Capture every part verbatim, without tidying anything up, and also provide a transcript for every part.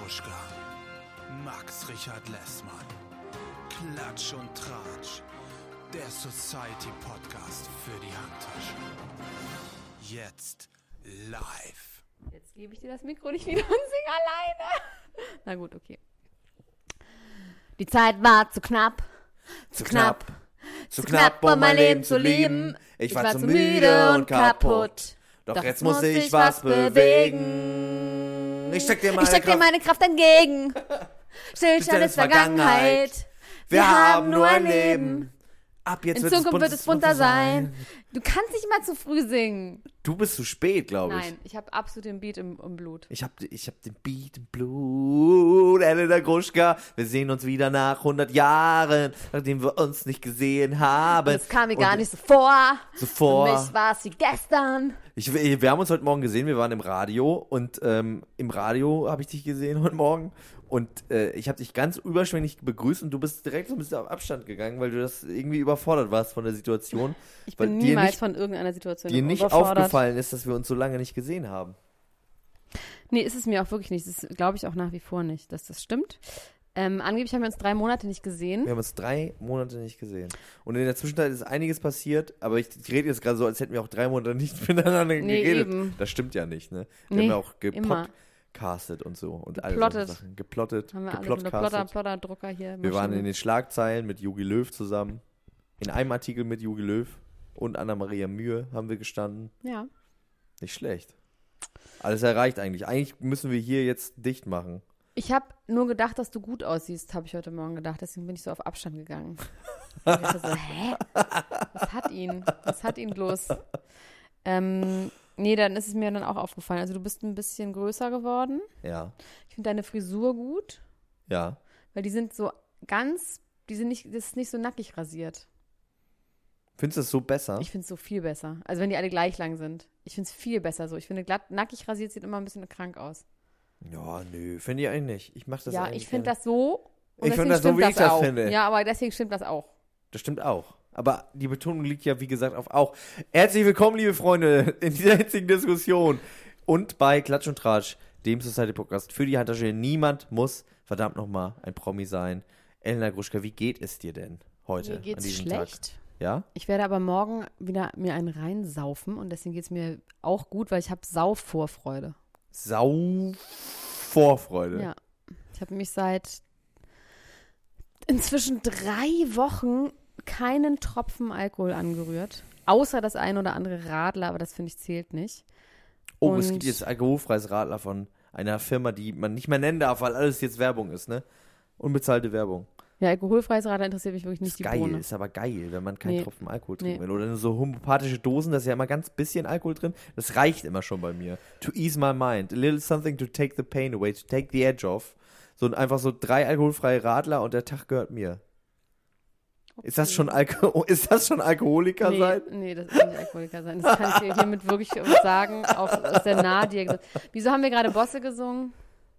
Gruschka, Max Richard Lessmann, Klatsch und Tratsch, der Society-Podcast für die Handtasche. Jetzt live. Jetzt gebe ich dir das Mikro nicht wieder und sing alleine. Na gut, okay. Die Zeit war zu knapp, zu, zu knapp, knapp, zu knapp, um mein Leben zu leben. Ich, ich war, war zu müde und kaputt. Doch, Doch jetzt muss ich was bewegen. Ich steck dir meine, ich steck Kraft, dir meine Kraft entgegen. Stillstand ist Vergangenheit. Wir, Wir haben nur ein Leben. Ab jetzt In Zukunft wird es bunter sein. Du kannst nicht mal zu früh singen. Du bist zu spät, glaube ich. Nein, ich habe absolut den Beat im, im Blut. Ich habe ich hab den Beat im Blut. Elena Gruschka, wir sehen uns wieder nach hundert Jahren, nachdem wir uns nicht gesehen haben. Das kam mir Und gar nicht so vor. So vor. Für mich war es wie gestern. Ich, wir haben uns heute Morgen gesehen, wir waren im Radio. Und ähm, im Radio habe ich dich gesehen heute Morgen. Und äh, ich habe dich ganz überschwänglich begrüßt und du bist direkt so ein bisschen auf Abstand gegangen, weil du das irgendwie überfordert warst von der Situation. Ich bin weil niemals nicht, von irgendeiner Situation dir nicht überfordert. aufgefallen ist, dass wir uns so lange nicht gesehen haben. Nee, ist es mir auch wirklich nicht. Das glaube ich auch nach wie vor nicht, dass das stimmt. Ähm, angeblich haben wir uns drei Monate nicht gesehen. Wir haben uns drei Monate nicht gesehen. Und in der Zwischenzeit ist einiges passiert, aber ich, ich rede jetzt gerade so, als hätten wir auch drei Monate nicht miteinander nee, geredet. Eben. Das stimmt ja nicht, ne? Wir nee, haben ja auch gepodcastet. Immer. Castet und so und geplottet. alle Sachen. Geplottet. Haben wir geplottet, alle Plotter, Plotter, Drucker hier. Wir waren in den Schlagzeilen mit Jogi Löw zusammen. In einem Artikel mit Jogi Löw und Anna-Maria Mühe haben wir gestanden. Ja. Nicht schlecht. Alles erreicht eigentlich. Eigentlich müssen wir hier jetzt dicht machen. Ich habe nur gedacht, dass du gut aussiehst, habe ich heute Morgen gedacht. Deswegen bin ich so auf Abstand gegangen. Und ich so, hä? Was hat ihn? Was hat ihn bloß? Ähm... Nee, dann ist es mir dann auch aufgefallen. Also du bist ein bisschen größer geworden. Ja. Ich finde deine Frisur gut. Ja. Weil die sind so ganz, die sind nicht, das ist nicht so nackig rasiert. Findest du das so besser? Ich finde es so viel besser. Also wenn die alle gleich lang sind. Ich finde es viel besser so. Ich finde glatt, nackig rasiert sieht immer ein bisschen krank aus. Ja, nö, finde ich eigentlich nicht. Ich mache das Ja, eigentlich ich finde das so. Ich finde das so, wie ich das auch. finde. Ja, aber deswegen stimmt das auch. Das stimmt auch. Aber die Betonung liegt ja, wie gesagt, auf auch. Herzlich willkommen, liebe Freunde, in dieser jetzigen Diskussion. Und bei Klatsch und Tratsch, dem Society-Podcast für die Handtasche. Niemand muss, verdammt nochmal, ein Promi sein. Elena Gruschka, wie geht es dir denn heute? Mir geht's an diesem schlecht. Tag? Ja? Ich werde aber morgen wieder mir einen reinsaufen und deswegen geht es mir auch gut, weil ich habe Saufvorfreude. Saufvorfreude? Ja. Ich habe mich seit inzwischen drei Wochen keinen Tropfen Alkohol angerührt. Außer das ein oder andere Radler, aber das finde ich zählt nicht. Oh, und es gibt jetzt alkoholfreies Radler von einer Firma, die man nicht mehr nennen darf, weil alles jetzt Werbung ist, ne? Unbezahlte Werbung. Ja, alkoholfreies Radler interessiert mich wirklich nicht, ist die geil, Bohne. Ist aber geil, wenn man keinen nee. Tropfen Alkohol trinken nee. will. Oder so homöopathische Dosen, da ist ja immer ganz bisschen Alkohol drin. Das reicht immer schon bei mir. To ease my mind. A little something to take the pain away, to take the edge off. So einfach so drei alkoholfreie Radler und der Tag gehört mir. Okay. Ist das schon Alko- ist das schon Alkoholiker nee, sein? Nee, das ist nicht Alkoholiker sein. Das kann ich dir hiermit wirklich sagen, auch aus der Nahdiagnose. Wieso haben wir gerade Bosse gesungen?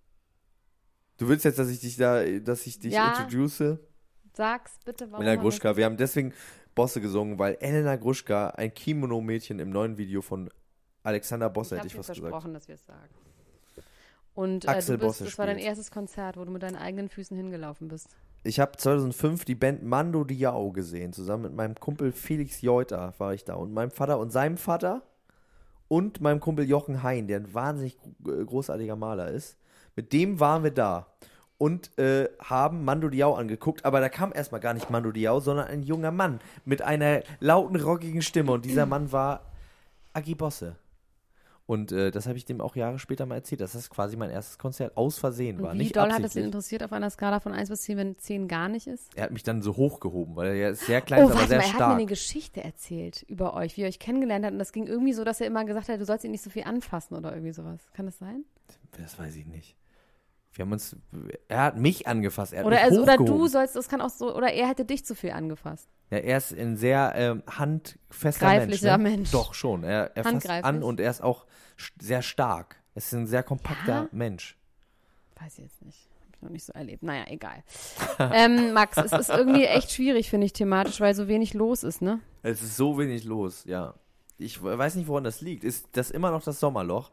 Du willst jetzt, dass ich dich da, dass ich dich ja. introduce? Sag's bitte, warum? Elena Gruschka, wir haben deswegen Bosse gesungen, weil Elena Gruschka, ein Kimono-Mädchen im neuen Video von Alexander Bosse, ich hätte ich fast gesagt. Ich habe versprochen, dass wir es sagen. Und äh, Axel du bist, Bosse das war dein spielt. erstes Konzert, wo du mit deinen eigenen Füßen hingelaufen bist. Ich habe zweitausendfünf die Band Mando Diao gesehen. Zusammen mit meinem Kumpel Felix Jeuter war ich da. Und meinem Vater und seinem Vater und meinem Kumpel Jochen Hein, der ein wahnsinnig großartiger Maler ist. Mit dem waren wir da. Und äh, haben Mando Diao angeguckt, aber da kam erstmal gar nicht Mando Diao, sondern ein junger Mann mit einer lauten, rockigen Stimme. Und dieser Mann war Agi Bosse. Und äh, das habe ich dem auch Jahre später mal erzählt, dass das quasi mein erstes Konzert aus Versehen war. Und wie nicht doll absichtlich. hat das ihn interessiert auf einer Skala von eins bis zehn, wenn zehn gar nicht ist? Er hat mich dann so hochgehoben, weil er ja sehr klein ist, oh, aber warte sehr mal, er stark. hat mir eine Geschichte erzählt über euch, wie ihr euch kennengelernt habt. Und das ging irgendwie so, dass er immer gesagt hat, du sollst ihn nicht so viel anfassen oder irgendwie sowas. Kann das sein? Das weiß ich nicht. Wir haben uns, er hat mich angefasst, er hat oder, mich also, oder hochgehoben. du sollst, das kann auch so, oder er hätte dich zu viel angefasst. Ja, er ist ein sehr ähm, handfester Greiflicher Mensch. Ne? Mensch. Doch, schon. Er, er fasst an und er ist auch st- sehr stark. Er ist ein sehr kompakter ja? Mensch. Weiß ich jetzt nicht. Hab ich noch nicht so erlebt. Naja, egal. ähm, Max, es ist irgendwie echt schwierig, finde ich, thematisch, weil so wenig los ist, ne? Es ist so wenig los, ja. Ich weiß nicht, woran das liegt. Ist das immer noch das Sommerloch?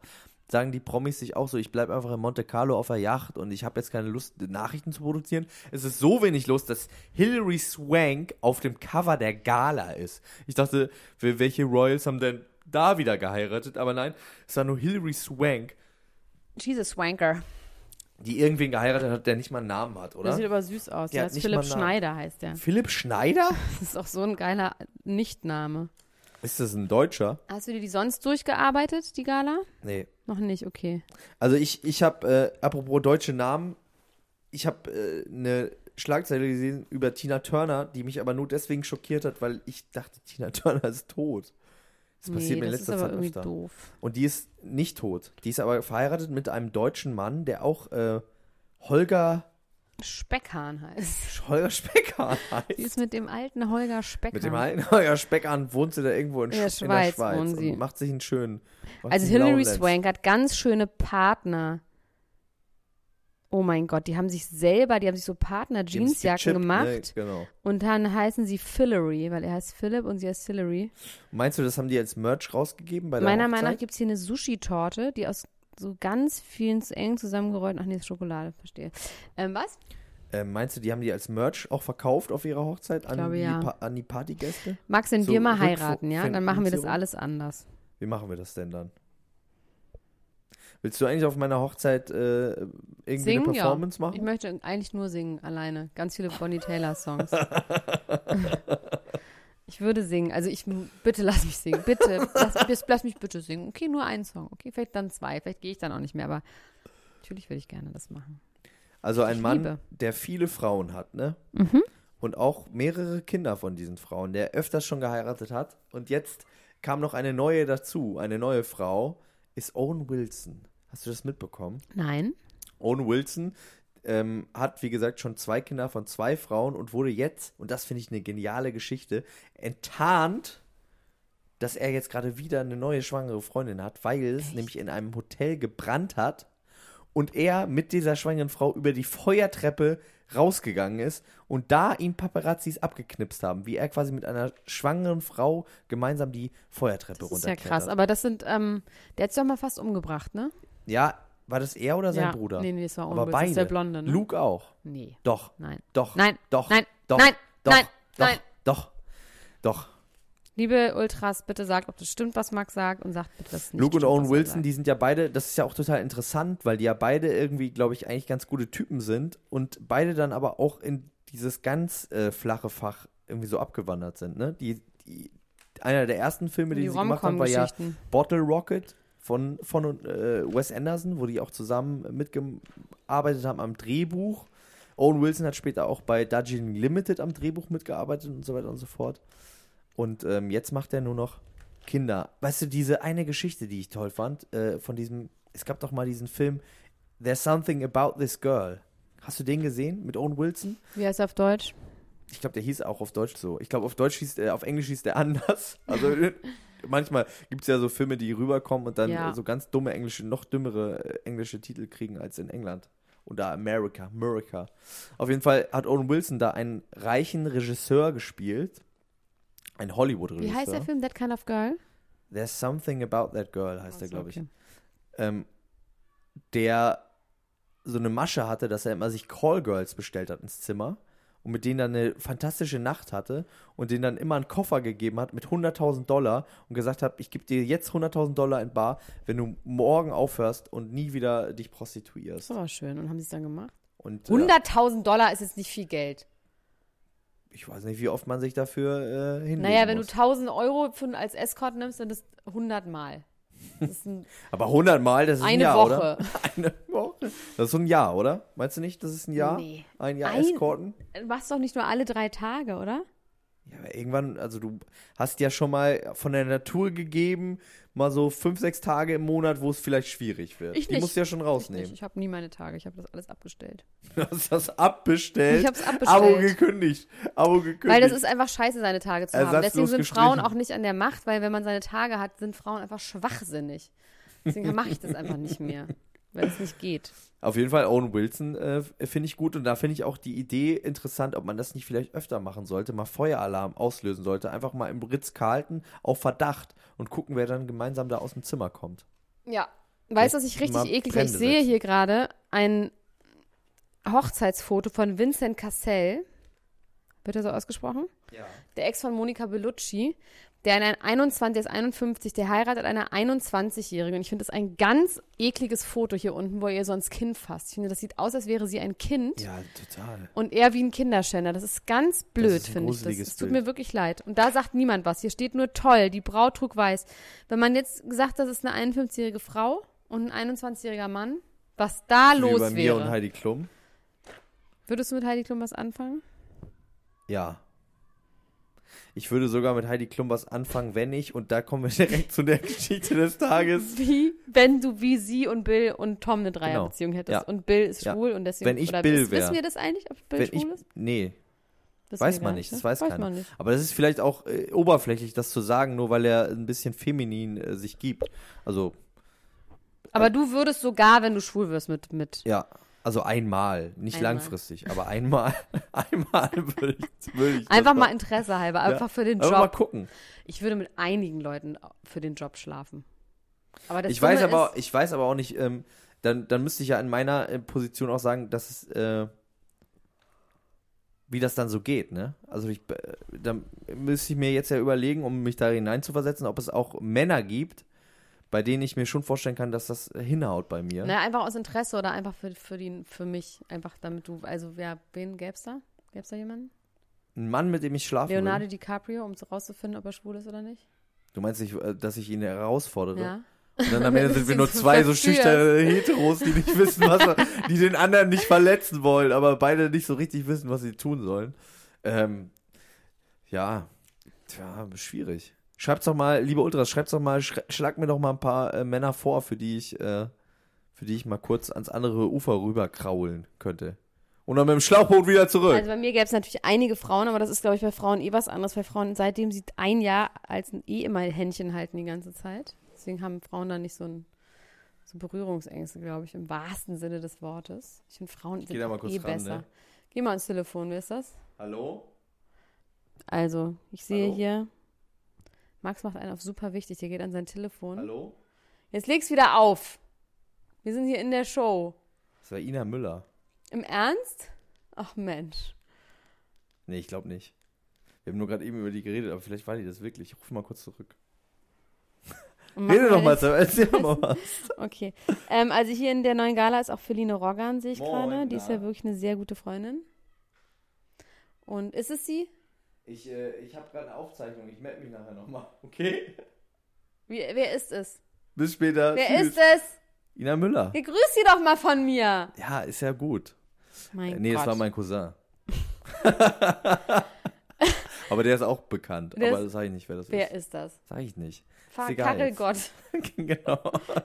sagen die Promis sich auch so, ich bleibe einfach in Monte Carlo auf der Yacht und ich habe jetzt keine Lust, Nachrichten zu produzieren. Es ist so wenig Lust, dass Hilary Swank auf dem Cover der Gala ist. Ich dachte, welche Royals haben denn da wieder geheiratet? Aber nein, es war nur Hilary Swank, She's a Swanker. die irgendwen geheiratet hat, der nicht mal einen Namen hat, oder? Der sieht aber süß aus. Der Der hat heißt nicht Philipp mal einen Namen. Schneider, heißt der. Philipp Schneider? Das ist auch so ein geiler Nichtname. Ist das ein Deutscher? Hast du dir die sonst durchgearbeitet, die Gala? Nee. Noch nicht, okay. Also ich, ich habe, äh, apropos deutsche Namen, ich habe äh, eine Schlagzeile gesehen über Tina Turner, die mich aber nur deswegen schockiert hat, weil ich dachte, Tina Turner ist tot. Das passiert Nee, mir in das letzter ist aber Zeit irgendwie öfter. doof. Und die ist nicht tot. Die ist aber verheiratet mit einem deutschen Mann, der auch äh, Holger, Speckhahn heißt. Holger Speckhahn Sie heißt. ist mit dem alten Holger Speckhahn. Mit dem alten Holger Speckhahn wohnt sie da irgendwo in, In der Sch- in Schweiz der Schweiz wohnen sie. und macht sich einen schönen. macht Also sich einen Hilary Lowlands. Swank hat ganz schöne Partner. Oh mein Gott, die haben sich selber, die haben sich so Die haben sich Partner-Jeansjacken gechippt, gemacht. Ne? Genau. Und dann heißen sie Hillary, weil er heißt Philipp und sie heißt Hillary. Meinst du, das haben die als Merch rausgegeben bei der Meiner Hochzeit? Meinung nach gibt es hier eine Sushi-Torte, die aus so ganz vielen zu eng zusammengerollten, ach nee, ist Schokolade, verstehe. Ähm, was? Ähm, meinst du, die haben die als Merch auch verkauft auf ihrer Hochzeit an, glaube, die, ja. Pa- an die Partygäste? Max, wenn So wir mal Rückfu- heiraten, ja, dann machen wir das Finanzierung? alles anders. Wie machen wir das denn dann? Willst du eigentlich auf meiner Hochzeit äh, irgendwie Singen, eine Performance ja. Ich machen? möchte eigentlich nur singen, alleine. Ganz viele Bonnie Taylor-Songs. Ich würde singen. Also ich, bitte lass mich singen. Bitte, lass, lass mich bitte singen. Okay, nur einen Song. Okay, vielleicht dann zwei. Vielleicht gehe ich dann auch nicht mehr, aber natürlich würde ich gerne das machen. Also ein Ich Mann, liebe. der viele Frauen hat, ne? Mhm. Und auch mehrere Kinder von diesen Frauen, der öfters schon geheiratet hat. Und jetzt kam noch eine neue dazu. Eine neue Frau ist Owen Wilson. Hast du das mitbekommen? Nein. Owen Wilson ähm, hat, wie gesagt, schon zwei Kinder von zwei Frauen und wurde jetzt, und das finde ich eine geniale Geschichte, enttarnt, dass er jetzt gerade wieder eine neue schwangere Freundin hat, weil es nämlich in einem Hotel gebrannt hat und er mit dieser schwangeren Frau über die Feuertreppe rausgegangen ist und da ihn Paparazzis abgeknipst haben, wie er quasi mit einer schwangeren Frau gemeinsam die Feuertreppe Das ist ja runterklettert. krass. Aber das sind, ähm, der hat sich doch mal fast umgebracht, ne? Ja, war das er oder sein ja. Bruder? Nee, nee, das war Aber Owen Wilson. Das beide. ist der Blonde, ne? Luke auch. Nee. Doch. Nein. Doch. Nein. Doch. Nein. Doch. Nein. Doch. Nein. Doch. Nein. Doch. Doch. Liebe Ultras, bitte sagt, ob das stimmt, was Max sagt und sagt bitte, dass es nicht Luke und stimmt, Owen was er Wilson, sagt. die sind ja beide, das ist ja auch total interessant, weil die ja beide irgendwie, glaube ich, eigentlich ganz gute Typen sind und beide dann aber auch in dieses ganz äh, flache Fach irgendwie so abgewandert sind, ne? Die, die, einer der ersten Filme, die, Die sie gemacht haben, war ja Rom-Com-Geschichten. Bottle Rocket von, von äh, Wes Anderson, wo die auch zusammen mitgearbeitet haben am Drehbuch. Owen Wilson hat später auch bei Darjeeling Limited am Drehbuch mitgearbeitet und so weiter und so fort. Und ähm, jetzt macht er nur noch Kinder. Weißt du, diese eine Geschichte, die ich toll fand, äh, von diesem, es gab doch mal diesen Film There's Something About This Girl. Hast du den gesehen mit Owen Wilson? Wie heißt er auf Deutsch? Ich glaube, der hieß auch auf Deutsch so. Ich glaube, auf Deutsch hieß, äh, auf Englisch hieß der anders. Also manchmal gibt es ja so Filme, die rüberkommen und dann Ja. äh, so ganz dumme englische, noch dümmere äh, englische Titel kriegen als in England. Oder America, America. Auf jeden Fall hat Owen Wilson da einen reichen Regisseur gespielt. Ein Hollywood-Regisseur. Wie heißt der Film, That Kind of Girl? There's Something About That Girl heißt Ach der, so, glaube ich. okay. Ähm, der so eine Masche hatte, dass er immer sich Callgirls bestellt hat ins Zimmer und mit denen dann eine fantastische Nacht hatte und denen dann immer einen Koffer gegeben hat mit hunderttausend Dollar und gesagt hat, ich gebe dir jetzt hunderttausend Dollar in bar, wenn du morgen aufhörst und nie wieder dich prostituierst. Das war schön. Und haben sie es dann gemacht? Und äh, hunderttausend Dollar ist jetzt nicht viel Geld. ich weiß nicht, wie oft man sich dafür äh, hinlegen Naja, wenn muss. du tausend Euro für, als Escort nimmst, dann ist das hundert Mal. Das ist ein, Aber hundert Mal, das ist ein eine Jahr, Woche. oder? Eine Woche. Das ist so ein Jahr, oder? Meinst du nicht, das ist ein Jahr? Nee. Ein Jahr Ein- Escorten? Du machst doch nicht nur alle drei Tage, oder? Ja, aber irgendwann, also du hast ja schon mal von der Natur gegeben, mal so fünf, sechs Tage im Monat, wo es vielleicht schwierig wird. Ich Die nicht. musst du ja schon Ich, rausnehmen. nicht. Ich habe nie meine Tage. Ich habe das alles abgestellt. Du hast das abbestellt. Ich hab's abbestellt. Abo gekündigt. Abo gekündigt. Weil das ist einfach scheiße, seine Tage zu haben. Ersatzlos Deswegen sind Frauen gestrichen. auch nicht an der Macht, weil wenn man seine Tage hat, sind Frauen einfach schwachsinnig. Deswegen mache ich das einfach nicht mehr, weil es nicht geht. Auf jeden Fall Owen Wilson äh, finde ich gut und da finde ich auch die Idee interessant, ob man das nicht vielleicht öfter machen sollte, mal Feueralarm auslösen sollte, einfach mal im Ritz-Carlton auf Verdacht und gucken, wer dann gemeinsam da aus dem Zimmer kommt. Ja, Weißt du, was ich richtig eklig finde? Ich sehe hier gerade ein Hochzeitsfoto von Vincent Cassel. Wird er so ausgesprochen? Ja. Der Ex von Monica Bellucci. Der, in einundzwanzig, der ist einundfünfzig, der heiratet eine einundzwanzigjährige. Und ich finde das ein ganz ekliges Foto hier unten, wo er ihr so ins Kinn fasst. Ich finde, das sieht aus, als wäre sie ein Kind. Ja, total. Und er wie ein Kinderschänder. Das ist ganz blöd, finde ich. Das, das tut mir wirklich leid. Und da sagt niemand was. Hier steht nur toll, die Braut trug weiß. Wenn man jetzt sagt, das ist eine einundfünfzigjährige Frau und ein einundzwanzigjähriger Mann, was da Wie los bei mir wäre. und Heidi Klum. Würdest du mit Heidi Klum was anfangen? Ja. Ich würde sogar mit Heidi Klum was anfangen, wenn ich, und da kommen wir direkt zu der Geschichte des Tages. Wie, wenn du wie sie und Bill und Tom eine Dreierbeziehung Genau. hättest. Ja. Und Bill ist Ja. schwul und deswegen. Wenn ich oder Bill wiss- wär. Wissen wir das eigentlich, ob Bill Wenn schwul ich, ist? nee, Wissen weiß wir man gar nicht, das ne? weiß, weiß keiner. man nicht. Aber das ist vielleicht auch äh, oberflächlich, das zu sagen, nur weil er ein bisschen feminin äh, sich gibt. Also, Aber du würdest sogar, wenn du schwul wirst, mit. mit ja, also einmal, nicht Einmal. langfristig, aber einmal, einmal würde ich, würde ich einfach das mal Interesse halber, einfach Ja. für den Aber mal Job. gucken. Ich würde mit einigen Leuten für den Job schlafen. Aber das Ich weiß Dumme aber, ist, ich weiß aber auch nicht, ähm, dann, dann müsste ich ja in meiner äh, Position auch sagen, dass es, äh, wie das dann so geht, ne? Also ich, äh, dann müsste ich mir jetzt ja überlegen, um mich da hineinzuversetzen, ob es auch Männer gibt, bei denen ich mir schon vorstellen kann, dass das hinhaut bei mir. Na, einfach aus Interesse oder einfach für, für, die, für mich. Einfach damit du, also wer, wen gäb's da? Gäb's da jemanden? Ein Mann, mit dem ich schlafen Leonardo will. DiCaprio, um so rauszufinden, ob er schwul ist oder nicht? Du meinst, ich, äh, dass ich ihn herausfordere? Ja. Und dann am Ende sind wir nur Sie zwei so verführst. schüchterne Heteros, die nicht wissen, was die den anderen nicht verletzen wollen, aber beide nicht so richtig wissen, was sie tun sollen. Ähm, ja, tja, schwierig. Schreibt's doch mal, liebe Ultras, schreibt's doch mal, sch schlag mir doch mal ein paar äh, Männer vor, für die ich, äh, für die ich mal kurz ans andere Ufer rüber kraulen könnte. Und dann mit dem Schlauchboot wieder zurück. Also bei mir gäbe es natürlich einige Frauen, aber das ist, glaube ich, bei Frauen eh was anderes. Bei Frauen, seitdem sie ein Jahr als eh immer Händchen halten die ganze Zeit. Deswegen haben Frauen da nicht so, ein, so Berührungsängste, glaube ich, im wahrsten Sinne des Wortes. Ich finde, Frauen sind da mal kurz eh ran, besser. ne? Geh mal ans Telefon, wer ist das? Hallo? Also, ich sehe Hallo? hier, Max macht einen auf super wichtig, der geht an sein Telefon. Hallo? Jetzt leg's wieder auf. Wir sind hier in der Show. Das war Ina Müller. Im Ernst? Ach Mensch. Nee, ich glaube nicht. Wir haben nur gerade eben über die geredet, aber vielleicht war die das wirklich. Ich rufe mal kurz zurück. Und Rede machen doch wir mal, jetzt- erzähl mal was. Okay. Ähm, also hier in der neuen Gala ist auch Feline Roggan, sehe ich Moin, gerade. Die ist ja na. wirklich eine sehr gute Freundin. Und ist es sie? Ich, äh, ich habe gerade eine Aufzeichnung. Ich melde mich nachher nochmal. Okay? Wie, wer ist es? Bis später. Wer Tschüss. ist es? Ina Müller. Ja, grüß sie doch mal von mir. Ja, ist ja gut. Mein Äh, nee, Gott. das war mein Cousin. Aber der ist auch bekannt. Der aber ist- das sage ich nicht, wer das Wer ist. ist das? Sag ich nicht. Fa- egal Kachelgott. Genau.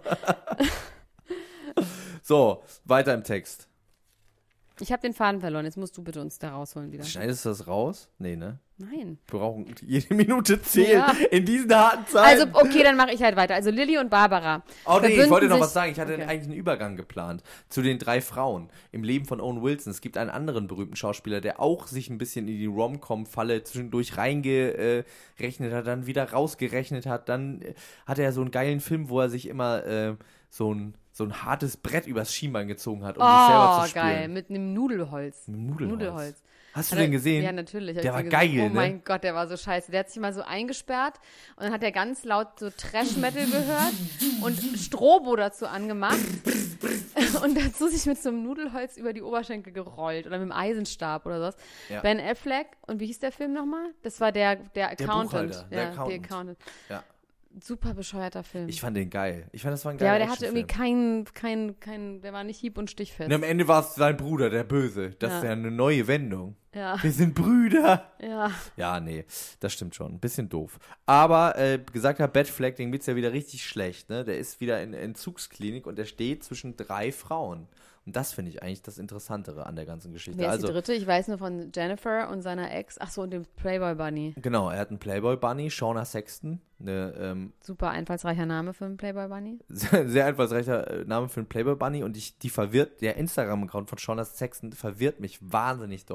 So, weiter im Text. Ich habe den Faden verloren. Jetzt musst du bitte uns da rausholen wieder. Schneidest du das raus? Nee, ne? Nein. Wir brauchen jede Minute zählen Ja. in diesen harten Also, Zeiten. okay, dann mache ich halt weiter. Also Lilly und Barbara. Oh nee, ich verbünden wollte noch sich- was sagen. Ich hatte Okay. eigentlich einen Übergang geplant zu den drei Frauen im Leben von Owen Wilson. Es gibt einen anderen berühmten Schauspieler, der auch sich ein bisschen in die Rom-Com-Falle zwischendurch reingerechnet hat, dann wieder rausgerechnet hat. Dann äh, hatte er so einen geilen Film, wo er sich immer äh, so ein so ein hartes Brett übers Schienbein gezogen hat, um sich selber Oh, zu spielen. geil. Mit einem Nudelholz. Mit Nudelholz. Nudelholz. Hast du Hat er- den gesehen? Ja, natürlich. hab Der ich war den geil, gesehen. Oh ne? mein Gott, der war so scheiße. Der hat sich mal so eingesperrt und dann hat er ganz laut so Trash-Metal gehört und Strobo dazu angemacht und dazu sich mit so einem Nudelholz über die Oberschenkel gerollt oder mit einem Eisenstab oder sowas. Ja. Ben Affleck. Und wie hieß der Film nochmal? Das war der, der Accountant. Buchhalter, der ja, Accountant. der Accountant. Ja. Super bescheuerter Film. Ich fand den geil. Ich fand, das war ein ja, geiler aber der hatte irgendwie Actionfilm. keinen, kein, kein, der war nicht hieb- und stichfest. Und am Ende war es sein Bruder, der Böse. Das Ja. ist ja eine neue Wendung. Ja, Wir sind Brüder. ja. Ja, nee, das stimmt schon. Ein bisschen doof. Aber, äh, gesagt hat Batfleck, dem geht's ja wieder richtig schlecht, ne? Der ist wieder in der Entzugsklinik und der steht zwischen drei Frauen. Und das finde ich eigentlich das Interessantere an der ganzen Geschichte. Wer ist also, die dritte? Ich weiß nur von Jennifer und seiner Ex. Ach so, und dem Playboy Bunny. genau, er hat einen Playboy Bunny, Shauna Sexton, eine ähm, Super einfallsreicher Name für einen Playboy Bunny. sehr, sehr einfallsreicher äh, Name für einen Playboy Bunny und ich, die verwirrt, der Instagram-Account von Shauna Sexton verwirrt mich wahnsinnig doll.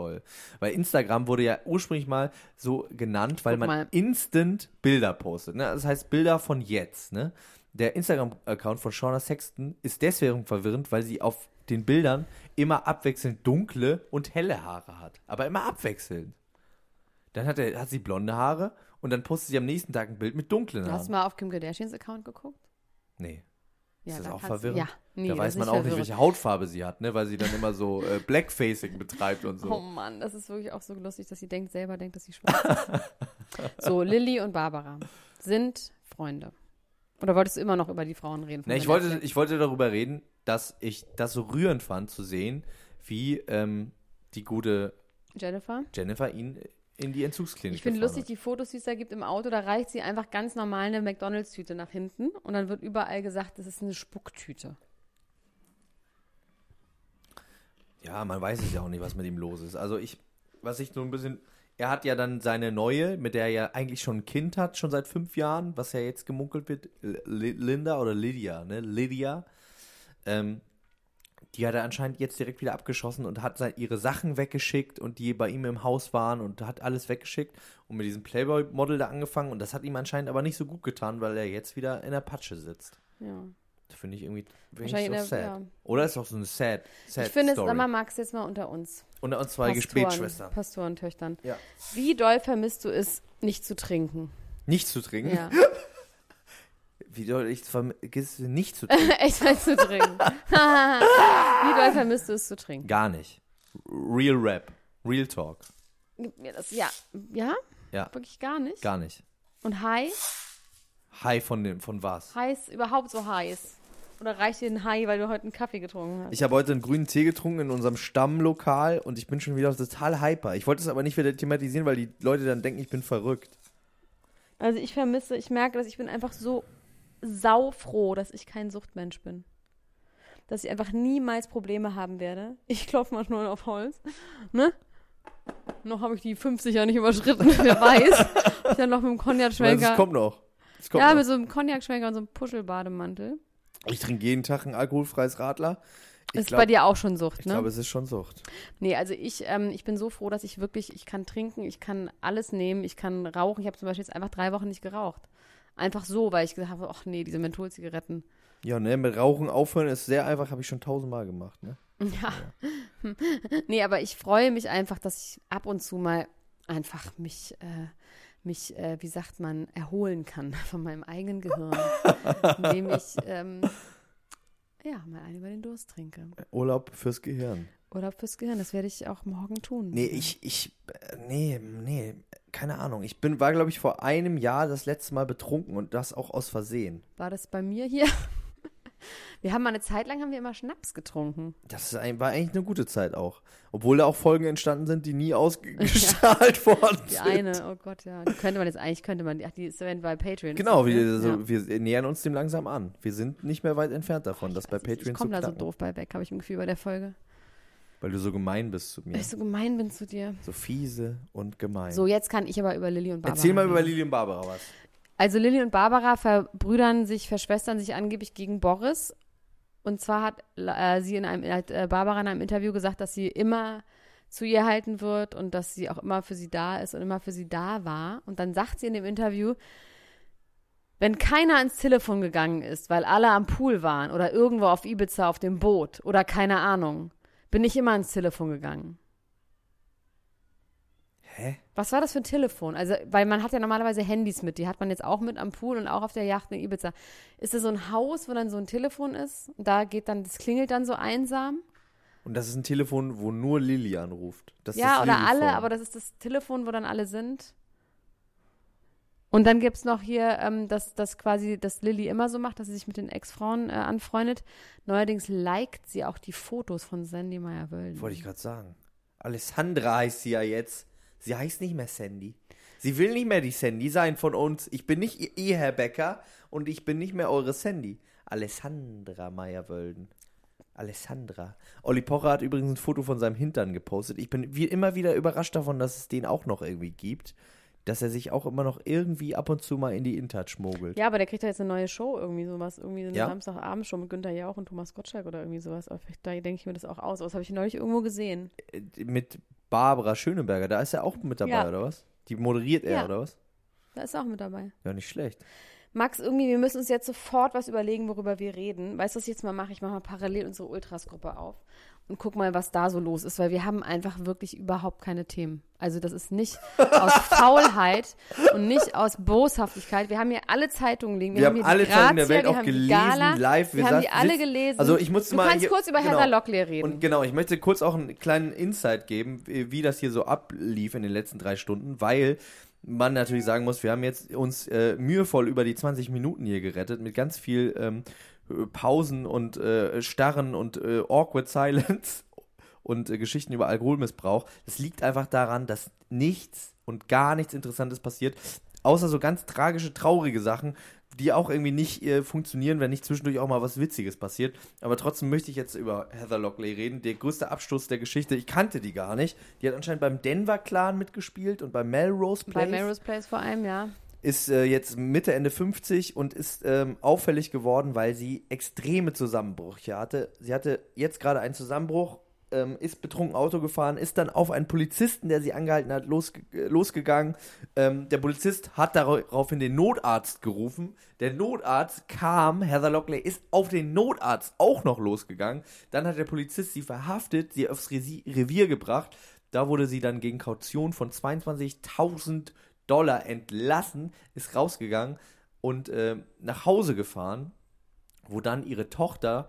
Weil Instagram wurde ja ursprünglich mal so genannt, weil Guck man mal. instant Bilder postet. Ne? Das heißt Bilder von jetzt. Ne? Der Instagram-Account von Shauna Sexton ist deswegen verwirrend, weil sie auf den Bildern immer abwechselnd dunkle und helle Haare hat. Aber immer abwechselnd. Dann hat, er, hat sie blonde Haare und dann postet sie am nächsten Tag ein Bild mit dunklen Haaren. Hast du mal auf Kim Kardashians Account geguckt? Nee. Ja, Ist das da auch kannst- verwirrend? Ja, nee, da das weiß ist man nicht auch nicht, verwirrend. welche Hautfarbe sie hat, ne? Weil sie dann immer so äh, Blackfacing betreibt und so. Oh Mann, das ist wirklich auch so lustig, dass sie denkt, selber denkt, dass sie schwarz ist. So, Lilly und Barbara sind Freunde. Oder wolltest du immer noch über die Frauen reden? von Ne, ich, der wollte, Netflix? ich wollte darüber reden, dass ich das so rührend fand, zu sehen, wie ähm, die gute Jennifer? Jennifer ihn in die Entzugsklinik Ich finde gefahren lustig, die Fotos, die es da gibt im Auto, da reicht sie einfach ganz normal eine McDonalds-Tüte nach hinten und dann wird überall gesagt, das ist eine Spucktüte. hat. Ja, man weiß es ja auch nicht, was mit ihm los ist. Also ich, was ich so ein bisschen, er hat ja dann seine neue, mit der er ja eigentlich schon ein Kind hat, schon seit fünf Jahren, was ja jetzt gemunkelt wird, L- Linda oder Lydia, ne, Lydia, ähm, die hat er anscheinend jetzt direkt wieder abgeschossen und hat seit ihre Sachen weggeschickt und die bei ihm im Haus waren und hat alles weggeschickt und mit diesem Playboy-Model da angefangen und das hat ihm anscheinend aber nicht so gut getan, weil er jetzt wieder in der Patsche sitzt. Ja. Das finde ich irgendwie find ich Wahrscheinlich so in der- sad. ja. Oder ist auch so eine sad, sad Ich finde es, Story. sag mal, Max, jetzt mal unter uns. Und, und zwei Pastoren, Gebetsschwestern. Pastorentöchtern. Ja. Wie doll vermisst du es, nicht zu trinken? Nicht zu trinken? Ja. Wie doll ich vermisse nicht zu trinken? Echt mal zu trinken. Wie doll vermisst du es zu trinken? Gar nicht. Real Rap. Real Talk. Gib mir das. Ja. Ja? Ja, Wirklich gar nicht? gar nicht. Und heiß? High von dem, von was? Heiß, überhaupt so heiß? Oder reicht dir ein High, weil du heute einen Kaffee getrunken hast? Ich habe heute einen grünen Tee getrunken in unserem Stammlokal und ich bin schon wieder total hyper. Ich wollte es aber nicht wieder thematisieren, weil die Leute dann denken, ich bin verrückt. Also ich vermisse, ich merke, dass ich bin einfach so saufroh, dass ich kein Suchtmensch bin. Dass ich einfach niemals Probleme haben werde. Ich klopfe mal nur auf Holz. Ne? Noch habe ich die fünfzig ja nicht überschritten, wer weiß. Ich dann noch mit dem Es Cognac-Schwenker. kommt noch. Es kommt Ja, noch. mit so einem Cognac-Schwenker und so einem Puschelbademantel. Ich trinke jeden Tag ein alkoholfreies Radler. Ich Ist glaub- bei dir auch schon Sucht, Ich ne? glaube, es ist schon Sucht. Nee, also ich, ähm, ich bin so froh, dass ich wirklich, ich kann trinken, ich kann alles nehmen, ich kann rauchen. Ich habe zum Beispiel jetzt einfach drei Wochen nicht geraucht. Einfach so, weil ich gesagt habe, ach nee, diese Mentholzigaretten. Ja, ne, mit Rauchen aufhören ist sehr einfach, habe ich schon tausendmal gemacht, ne? Ja. Nee, aber ich freue mich einfach, dass ich ab und zu mal einfach mich, äh, mich, äh, wie sagt man, erholen kann von meinem eigenen Gehirn. Indem ich, ähm, ja, mal einen über den Durst trinke. Urlaub fürs Gehirn. Oder fürs Gehirn, das werde ich auch morgen tun. Nee, ich, ich, äh, nee, nee, keine Ahnung. Ich bin, war, glaube ich, vor einem Jahr das letzte Mal betrunken und das auch aus Versehen. War das bei mir hier? Wir haben mal eine Zeit lang, haben wir immer Schnaps getrunken. Das ist ein, war eigentlich eine gute Zeit auch. Obwohl da auch Folgen entstanden sind, die nie ausgestrahlt worden Die sind. eine, oh Gott, ja. Die könnte man jetzt eigentlich, könnte man, ach, die ist ja bei Patreon. Genau, wir, ja. so, wir nähern uns dem langsam an. Wir sind nicht mehr weit entfernt davon, das bei Weiß ich, Patreon Ich zu komme da so knacken. doof bei weg, habe ich ein Gefühl bei der Folge. Weil du so gemein bist zu mir. Weil ich so gemein bin zu dir. So fiese und gemein. So, jetzt kann ich aber über Lilly und Barbara Erzähl mal reden. über Lili und Barbara was. Also Lilly und Barbara verbrüdern sich, verschwestern sich angeblich gegen Boris. Und zwar hat äh, sie in einem, hat, äh, Barbara in einem Interview gesagt, dass sie immer zu ihr halten wird und dass sie auch immer für sie da ist und immer für sie da war. Und dann sagt sie in dem Interview, wenn keiner ans Telefon gegangen ist, weil alle am Pool waren oder irgendwo auf Ibiza auf dem Boot oder keine Ahnung, bin ich immer ans Telefon gegangen. Hä? Was war das für ein Telefon? Also, weil man hat ja normalerweise Handys mit, die hat man jetzt auch mit am Pool und auch auf der Yacht in Ibiza. Ist das so ein Haus, wo dann so ein Telefon ist? Und da geht dann, das klingelt dann so einsam? Und das ist ein Telefon, wo nur Lilly anruft. Das ist Ja, das oder Lilly-Phone. alle, aber das ist das Telefon, wo dann alle sind. Und dann gibt es noch hier, ähm, dass das quasi, dass Lilly immer so macht, dass sie sich mit den Ex-Frauen äh, anfreundet. Neuerdings liked sie auch die Fotos von Sandy Meyer-Wölden. Wollte ich gerade sagen. Alessandra heißt sie ja jetzt. Sie heißt nicht mehr Sandy. Sie will nicht mehr die Sandy sein von uns. Ich bin nicht ihr Herr Becker und ich bin nicht mehr eure Sandy. Alessandra Meyer-Wölden. Alessandra. Olli Pocher hat übrigens ein Foto von seinem Hintern gepostet. Ich bin wie immer wieder überrascht davon, dass es den auch noch irgendwie gibt. Dass er sich auch immer noch irgendwie ab und zu mal in die InTouch mogelt. Ja, aber der kriegt ja jetzt eine neue Show, irgendwie sowas. Irgendwie so eine Ja? Samstagabendshow mit Günther Jauch und Thomas Gottschalk oder irgendwie sowas. Aber vielleicht, da denke ich mir das auch aus. Das habe ich neulich irgendwo gesehen. Äh, Mit Barbara Schöneberger, da ist er auch mit dabei, Ja. oder was? Die moderiert er, Ja. oder was? Da ist er auch mit dabei. Ja, nicht schlecht. Max, irgendwie, wir müssen uns jetzt sofort was überlegen, worüber wir reden. Weißt du, was ich jetzt mal mache? Ich mache mal parallel unsere Ultras-Gruppe auf und guck mal, was da so los ist, weil wir haben einfach wirklich überhaupt keine Themen. Also das ist nicht aus Faulheit und nicht aus Boshaftigkeit. Wir haben hier alle Zeitungen liegen. Wir, Wir haben haben hier alle die Zeitungen der Grazia, Welt wir auch haben die gelesen, Gala, live. Wir haben saß- die alle sitzt- gelesen. Also ich musste du mal kannst hier, kurz über genau. Heather Locklear reden. Und genau, ich möchte kurz auch einen kleinen Insight geben, wie wie das hier so ablief in den letzten drei Stunden, weil man natürlich sagen muss, wir haben jetzt uns äh, mühevoll über die zwanzig Minuten hier gerettet, mit ganz viel ähm, Pausen und äh, Starren und äh, awkward silence und äh, Geschichten über Alkoholmissbrauch. Das liegt einfach daran, dass nichts und gar nichts Interessantes passiert, außer so ganz tragische, traurige Sachen, die auch irgendwie nicht äh, funktionieren, wenn nicht zwischendurch auch mal was Witziges passiert. Aber trotzdem möchte ich jetzt über Heather Locklear reden. Der größte Abstoß der Geschichte. Ich kannte die gar nicht. Die hat anscheinend beim Denver Clan mitgespielt und bei Melrose Place. Bei Melrose Place vor allem, ja. Ist äh, jetzt Mitte, Ende fünfzig und ist ähm, auffällig geworden, weil sie extreme Zusammenbrüche hatte. Sie hatte jetzt gerade einen Zusammenbruch, ähm, ist betrunken Auto gefahren, ist dann auf einen Polizisten, der sie angehalten hat, losge äh, losgegangen. Ähm, der Polizist hat daraufhin den Notarzt gerufen. Der Notarzt kam, Heather Locklear ist auf den Notarzt auch noch losgegangen. Dann hat der Polizist sie verhaftet, sie aufs Resi Revier gebracht. Da wurde sie dann gegen Kaution von zweiundzwanzigtausend Dollar entlassen, ist rausgegangen und äh, nach Hause gefahren, wo dann ihre Tochter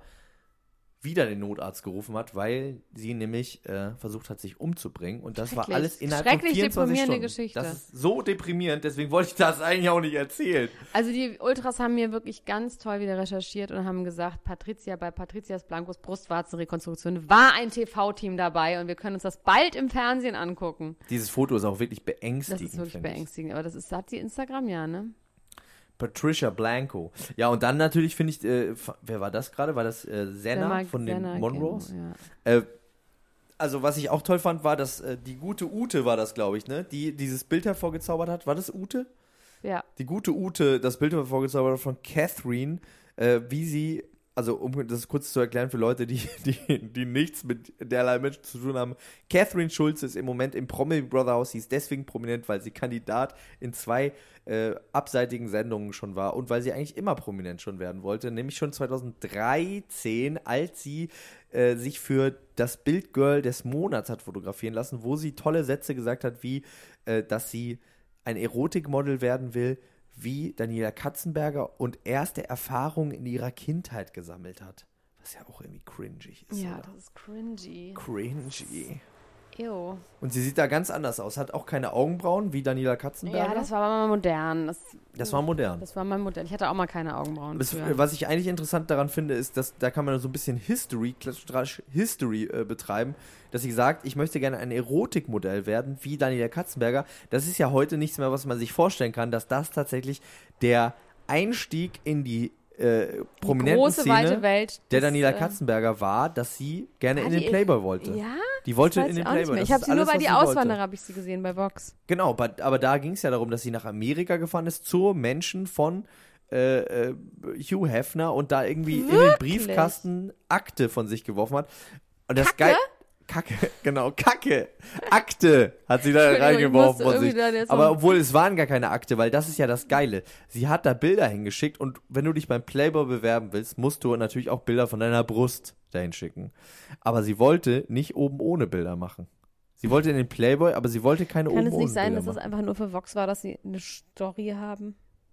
wieder den Notarzt gerufen hat, weil sie nämlich äh, versucht hat, sich umzubringen. Und das war Schrecklich. alles innerhalb von Schrecklich vierundzwanzig deprimierende Stunden. Geschichte. Das ist so deprimierend, deswegen wollte ich das eigentlich auch nicht erzählen. Also die Ultras haben mir wirklich ganz toll wieder recherchiert und haben gesagt, Patricia, bei Patricias Blancos Brustwarzenrekonstruktion war ein T V-Team dabei und wir können uns das bald im Fernsehen angucken. Dieses Foto ist auch wirklich Das beängstigend. ist wirklich finde ich. beängstigend, aber das ist, hat sie Instagram, ja, ne? Patricia Blanco. Ja, und dann natürlich finde ich, äh, wer war das gerade? War das äh, Senna Senna- von den Senna, Monroes? genau, ja. Äh, also was ich auch toll fand, war, dass äh, die gute Ute war das, glaube ich, ne? Die dieses Bild hervorgezaubert hat. War das Ute? Ja. Die gute Ute das Bild hervorgezaubert hat von Catherine, äh, wie sie, also um das kurz zu erklären für Leute, die, die, die nichts mit derlei Menschen zu tun haben. Catherine Schulze ist im Moment im Promi Brother House. Sie ist deswegen prominent, weil sie Kandidat in zwei äh, abseitigen Sendungen schon war und weil sie eigentlich immer prominent schon werden wollte, nämlich schon zweitausenddreizehn, als sie äh, sich für das Bildgirl des Monats hat fotografieren lassen, wo sie tolle Sätze gesagt hat, wie, äh, dass sie ein Erotikmodel werden will, wie Daniela Katzenberger und erste Erfahrungen in ihrer Kindheit gesammelt hat. Was ja auch irgendwie cringig ist. Ja, oder? das ist cringy. Cringy. Ew. Und sie sieht da ganz anders aus. Hat auch keine Augenbrauen wie Daniela Katzenberger. Ja, das war mal modern. Das, Das war modern. das war mal modern. Ich hatte auch mal keine Augenbrauen. Das, früher. was ich eigentlich interessant daran finde, ist, dass da kann man so ein bisschen History, Klatsch- History äh, betreiben, dass sie sagt, ich möchte gerne ein Erotikmodell werden, wie Daniela Katzenberger. Das ist ja heute nichts mehr, was man sich vorstellen kann, dass das tatsächlich der Einstieg in die äh, prominenten große, Szene weite Welt der des, Daniela äh, Katzenberger war, dass sie gerne war in den die- Playboy wollte. Ja? Die wollte Das weiß in den ich auch nicht Playboy. mehr. Das Ich habe ist sie nur alles, bei was die sie wollte. Auswanderer habe ich sie gesehen bei Vox. Genau, aber, aber da ging es ja darum, dass sie nach Amerika gefahren ist, zur Menschen von äh, äh, Hugh Hefner und da irgendwie in den Wirklich? Briefkasten Akte von sich geworfen hat. Und das Kacke? geil. Kacke, genau, Kacke. Akte hat sie da Entschuldigung, ich reingeworfen musste von irgendwie sich. da jetzt Aber noch- obwohl es waren gar keine Akte, weil das ist ja das Geile. Sie hat da Bilder hingeschickt und wenn du dich beim Playboy bewerben willst, musst du natürlich auch Bilder von deiner Brust dahin schicken. Aber sie wollte nicht oben ohne Bilder machen. Sie wollte in den Playboy, aber sie wollte keine Kann oben es ohne nicht sein, Bilder dass das machen. einfach nur für Vox war, dass sie eine Story haben?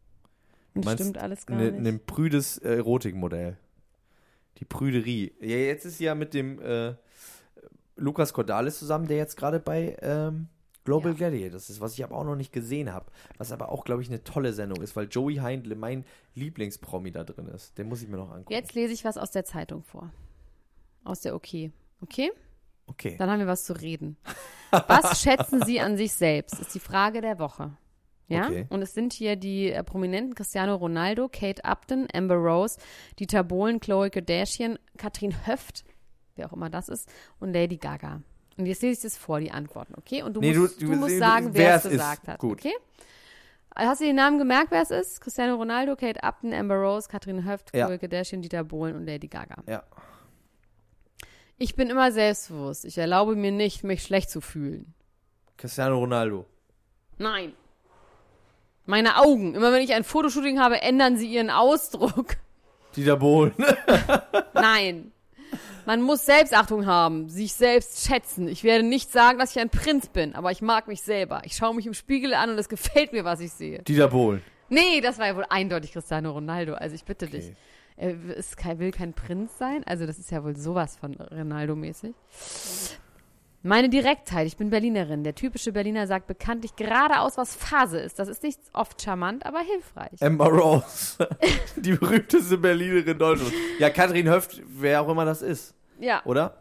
Und Meinst stimmt alles gar Ne, nicht. ein prüdes äh, Erotikmodell. Die Prüderie. Ja, jetzt ist sie ja mit dem äh, Lukas Cordalis zusammen, der jetzt gerade bei ähm, Global Ja. Gladiators ist, was ich aber auch noch nicht gesehen habe. Was aber auch, glaube ich, eine tolle Sendung ist, weil Joey Heindle mein Lieblingspromi da drin ist. Den muss ich mir noch angucken. Jetzt lese ich was aus der Zeitung vor. Aus der OK. Okay? Okay. Dann haben wir was zu reden. Was schätzen Sie an sich selbst? Ist die Frage der Woche. Ja? Okay. Und es sind hier die äh, Prominenten Cristiano Ronaldo, Kate Upton, Amber Rose, Dieter Bohlen, Khloe Kardashian, Katrin Höft, wer auch immer das ist, und Lady Gaga. Und jetzt lese ich das vor, die Antworten, okay? Und du Nee, musst, du- du, du- musst du- sagen, wer wer es es ist. gesagt hat. Gut. Okay? Hast du den Namen gemerkt, wer es ist? Cristiano Ronaldo, Kate Upton, Amber Rose, Katrin Höft, Ja. Khloe Kardashian, Dieter Bohlen und Lady Gaga. Ja. Ich bin immer selbstbewusst. Ich erlaube mir nicht, mich schlecht zu fühlen. Cristiano Ronaldo. Nein. Meine Augen. Immer wenn ich ein Fotoshooting habe, ändern sie ihren Ausdruck. Dieter Bohlen. Nein. Man muss Selbstachtung haben, sich selbst schätzen. Ich werde nicht sagen, dass ich ein Prinz bin, aber ich mag mich selber. Ich schaue mich im Spiegel an und es gefällt mir, was ich sehe. Dieter Bohlen. Nee, das war ja wohl eindeutig Cristiano Ronaldo. Also ich bitte Okay. dich. Er ist kein, will kein Prinz sein. Also das ist ja wohl sowas von Ronaldo-mäßig. Meine Direktheit. Ich bin Berlinerin. Der typische Berliner sagt bekanntlich geradeaus, was Phase ist. Das ist nicht oft charmant, aber hilfreich. Amber Rose. Die berühmteste Berlinerin Deutschlands. Ja, Katrin Höft, wer auch immer das ist. Ja. Oder?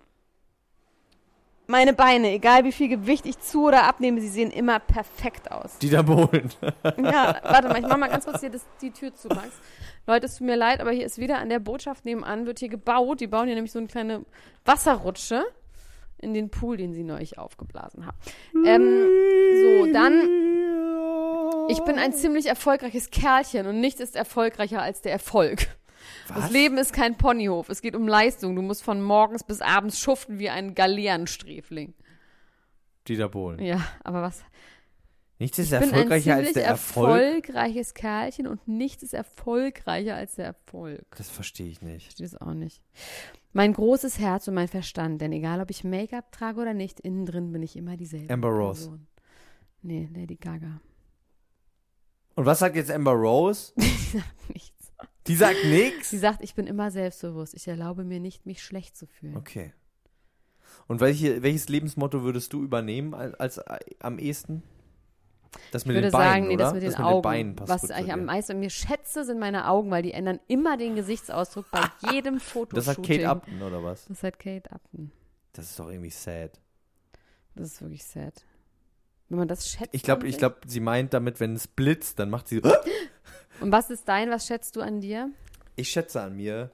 Meine Beine, egal wie viel Gewicht ich zu- oder abnehme, sie sehen immer perfekt aus. Dieter Bohlen. Ja, warte mal, ich mach mal ganz kurz hier das, die Tür zu, Max. Leute, es tut mir leid, aber hier ist wieder an der Botschaft nebenan, wird hier gebaut. Die bauen hier nämlich so eine kleine Wasserrutsche in den Pool, den sie neulich aufgeblasen haben. Ähm, so, dann, ich bin ein ziemlich erfolgreiches Kerlchen und nichts ist erfolgreicher als der Erfolg. Was? Das Leben ist kein Ponyhof, es geht um Leistung. Du musst von morgens bis abends schuften wie ein Galeerensträfling. Dieter Bohlen. Ja, aber was... Nichts ist Ich bin ein erfolgreicher als ziemlich der Erfolg. erfolgreiches Kerlchen und nichts ist erfolgreicher als der Erfolg. Das verstehe ich nicht. Ich verstehe es auch nicht. Mein großes Herz und mein Verstand, denn egal, ob ich Make-up trage oder nicht, innen drin bin ich immer dieselbe Amber Rose. Person. Nee, Lady Gaga. Und was sagt jetzt Amber Rose? Die sagt nichts. Die sagt nichts? Sie sagt, ich bin immer selbstbewusst. Ich erlaube mir nicht, mich schlecht zu fühlen. Okay. Und welche, welches Lebensmotto würdest du übernehmen als, als äh, am ehesten? Das mit Ich würde den Beinen, sagen, nee, oder? das mit den das Augen. Mit den Beinen passt Was gut ich zu am dir. meisten an mir schätze, sind meine Augen, weil die ändern immer den Gesichtsausdruck bei jedem Fotoshooting. Das sagt Kate Upton, oder was? Das hat Kate Upton. Das ist doch irgendwie sad. Das ist wirklich sad. Wenn man das schätzt. Ich glaube, an ich sich. glaube, sie meint damit, wenn es blitzt, dann macht sie. Und was ist dein, was schätzt du an dir? Ich schätze an mir.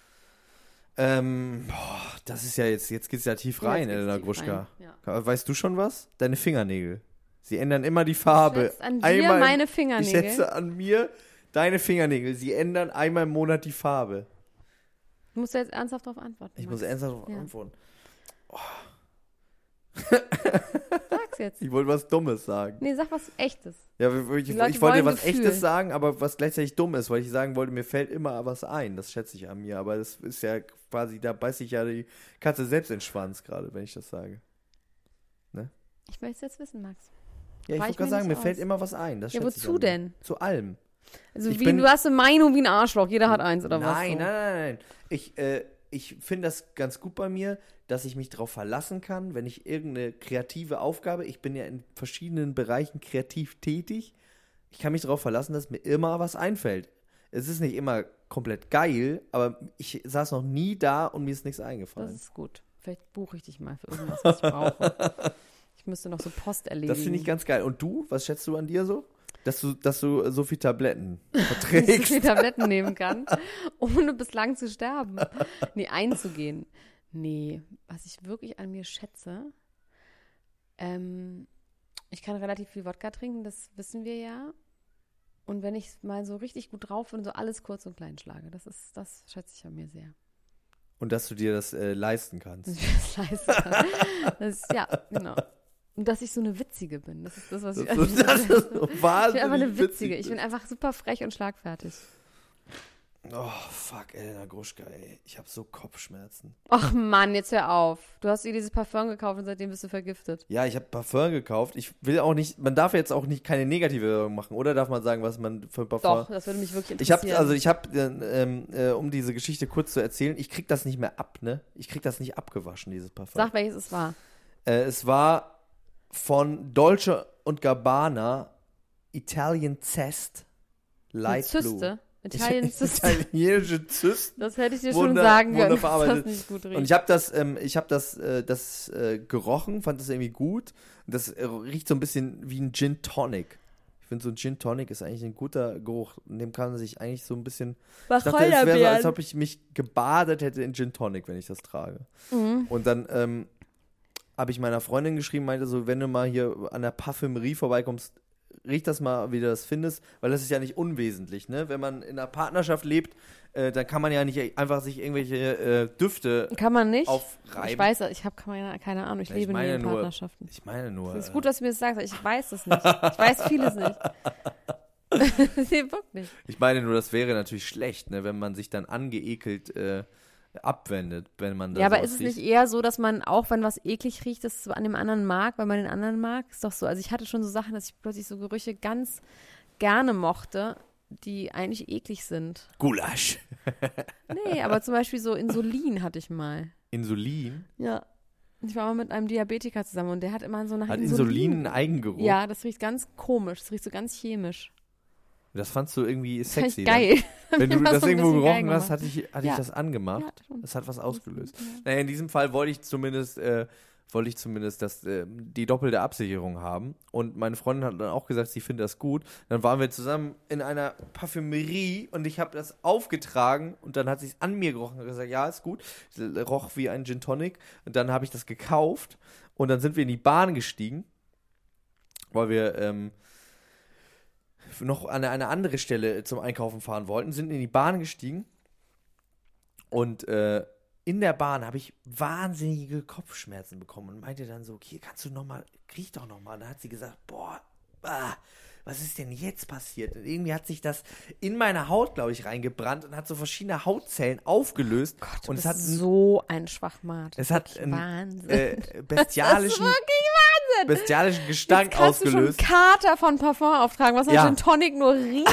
Ähm, boah, das ist ja jetzt, jetzt geht's ja tief Ja, rein, jetzt geht's Elena tief Gruschka. rein, ja. Weißt du schon was? Deine Fingernägel. Sie ändern immer die Farbe. schätzt an dir Einmal, meine Ich Fingernägel? schätze an mir deine Fingernägel. Sie ändern einmal im Monat die Farbe. Du musst jetzt ernsthaft darauf antworten. Ich Max. muss ernsthaft darauf Ja. antworten. Sag's jetzt. Ich wollte was Dummes sagen. Nee, sag was Echtes. Ja, ich, Die ich, Leute ich wollte wollen was Gefühl. Echtes sagen, aber was gleichzeitig dumm ist, weil ich sagen wollte, mir fällt immer was ein. Das schätze ich an mir. Aber das ist ja quasi, da beißt sich ja die Katze selbst in den Schwanz gerade, wenn ich das sage. Ich möchte es jetzt wissen, Max. Ja, ich Weich wollte gerade mir sagen, mir nicht fällt aus. immer was ein. Das Ja, schätze ich wozu an mir. denn? Zu allem. Also Ich wie, bin- du hast eine Meinung wie ein Arschloch. Jeder hat eins, oder was? Nein, so? nein, nein, nein. Ich, äh, ich finde das ganz gut bei mir, dass ich mich darauf verlassen kann, wenn ich irgendeine kreative Aufgabe, ich bin ja in verschiedenen Bereichen kreativ tätig, ich kann mich darauf verlassen, dass mir immer was einfällt. Es ist nicht immer komplett geil, aber ich saß noch nie da und mir ist nichts Das eingefallen. ist gut. Vielleicht buche ich dich mal für irgendwas, was ich brauche. Ich müsste noch so Post erledigen. Das finde ich ganz geil. Und du, was schätzt du an dir so? Dass du, dass du so viel Tabletten Dass ich so verträgst. viele Tabletten nehmen kann, ohne bislang zu sterben. Nee, einzugehen. Nee, was ich wirklich an mir schätze, ähm, ich kann relativ viel Wodka trinken, das wissen wir ja. Und wenn ich mal so richtig gut drauf bin, so alles kurz und klein schlage, das ist, das schätze ich an mir sehr. Und dass du dir das äh, leisten kannst. Dass ich mir das leisten kann. Das ist, ja, genau. Und dass ich so eine Witzige bin, das ist das, was Das, ich an das, mir das schätze. ist so Ich wahnsinnig bin einfach eine witzig. Witzige. Ich bin einfach super frech und schlagfertig. Oh, fuck, Elena Gruschka, ey. Ich habe so Kopfschmerzen. Ach Mann, jetzt hör auf. Du hast dir dieses Parfum gekauft und seitdem bist du vergiftet. Ja, ich habe Parfum gekauft. Ich will auch nicht, man darf jetzt auch nicht keine negative Werbung machen, oder? Darf man sagen, was man für Parfum... Doch, das würde mich wirklich Ich habe, interessieren. also ich habe, ähm, äh, um diese Geschichte kurz zu erzählen, ich krieg das nicht mehr ab, ne? Ich krieg das nicht abgewaschen, dieses Parfum. Sag, welches es war. Äh, es war von Dolce und Gabbana Italian Zest Light Eine Blue. Zyste. Italien Zyste. Italienische Zysten. Das hätte ich dir schon Wunder- sagen können, dass wunderverarbeitet. das nicht gut riecht. Und ich habe das, ähm, ich habe das, äh, das äh, gerochen, fand das irgendwie gut. Und das äh, riecht so ein bisschen wie ein Gin Tonic. Ich finde, so ein Gin Tonic ist eigentlich ein guter Geruch. In dem kann man sich eigentlich so ein bisschen. Ich dachte, es wäre so, als ob ich mich gebadet hätte in Gin Tonic, wenn ich das trage. Mhm. Und dann ähm, habe ich meiner Freundin geschrieben, meinte so, wenn du mal hier an der Parfümerie vorbeikommst, riech das mal, wie du das findest, weil das ist ja nicht unwesentlich, ne? Wenn man in einer Partnerschaft lebt, äh, dann kann man ja nicht einfach sich irgendwelche äh, Düfte Kann man nicht? aufreiben. Ich weiß, ich habe keine, keine Ahnung, ich Ja, lebe ich meine nie in nur, Partnerschaften. Ich meine nur. Es ist äh, gut, dass du mir das sagst, ich weiß es nicht. Ich weiß vieles nicht. Nee, wirklich. Ich meine nur, das wäre natürlich schlecht, ne, wenn man sich dann angeekelt äh, abwendet, wenn man da Ja, aber sowas ist es riecht. nicht eher so, dass man auch, wenn was eklig riecht, das an dem anderen mag, weil man den anderen mag? Ist doch so. Also ich hatte schon so Sachen, dass ich plötzlich so Gerüche ganz gerne mochte, die eigentlich eklig sind. Gulasch. Nee, aber zum Beispiel so Insulin hatte ich mal. Insulin? Ja. Ich war mal mit einem Diabetiker zusammen und der hat immer so nach Hat Insulin. Insulin einen Eigengeruch? Ja, das riecht ganz komisch. Das riecht so ganz chemisch. Das fandst du irgendwie Das fand sexy. ich geil. Dann? Wenn du Immer das so ein irgendwo bisschen geil gerochen hast, gemacht. hatte ich, hatte Ja. ich das angemacht. Ja, schon. Das hat was ausgelöst. Ja. Naja, in diesem Fall wollte ich zumindest, äh, wollte ich zumindest das, äh, die doppelte Absicherung haben. Und meine Freundin hat dann auch gesagt, sie findet das gut. Dann waren wir zusammen in einer Parfümerie und ich habe das aufgetragen und dann hat sie es an mir gerochen und gesagt, ja, ist gut. Es roch wie ein Gin Tonic. Und dann habe ich das gekauft und dann sind wir in die Bahn gestiegen, weil wir ähm, noch an eine andere Stelle zum Einkaufen fahren wollten, sind in die Bahn gestiegen und äh, in der Bahn habe ich wahnsinnige Kopfschmerzen bekommen und meinte dann so, okay, kannst du nochmal, riech doch nochmal. Und dann hat sie gesagt, boah, ah, was ist denn jetzt passiert? Und irgendwie hat sich das in meine Haut, glaube ich, reingebrannt und hat so verschiedene Hautzellen aufgelöst. Gott, du und bist es hat ein, so ein Schwachmat. es hat Wirklich einen Wahnsinn. äh, Das ist bestialischen, wirklich Wahnsinn. bestialischen Gestank Jetzt kannst ausgelöst. du schon einen Kater von Parfum auftragen, was Ja. ein Gin Tonic nur riecht.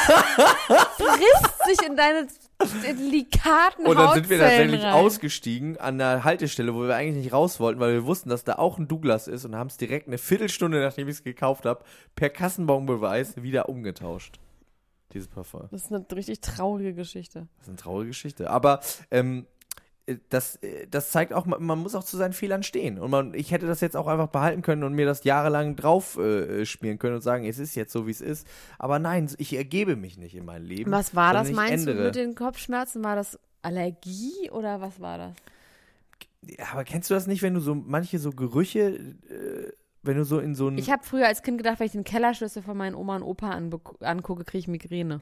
Frisst sich in deine delikaten Und dann sind wir Hautzellen tatsächlich rein. ausgestiegen an der Haltestelle, wo wir eigentlich nicht raus wollten, weil wir wussten, dass da auch ein Douglas ist und haben es direkt eine Viertelstunde, nachdem ich es gekauft habe, per Kassenbonbeweis wieder umgetauscht. Dieses Parfum. Das ist eine richtig traurige Geschichte. Das ist eine traurige Geschichte. Aber ähm, das, das zeigt auch, man, man muss auch zu seinen Fehlern stehen. Und man, ich hätte das jetzt auch einfach behalten können und mir das jahrelang drauf äh, spielen können und sagen, es ist jetzt so, wie es ist. Aber nein, ich ergebe mich nicht in mein Leben. Was war das, sondern ich meinst du, ändere. mit den Kopfschmerzen? War das Allergie oder was war das? Ja, aber kennst du das nicht, wenn du so manche so Gerüche, äh, wenn du so in so ein... Ich habe früher als Kind gedacht, wenn ich den Kellerschlüssel von meinen Oma und Opa anbe- angucke, kriege ich Migräne.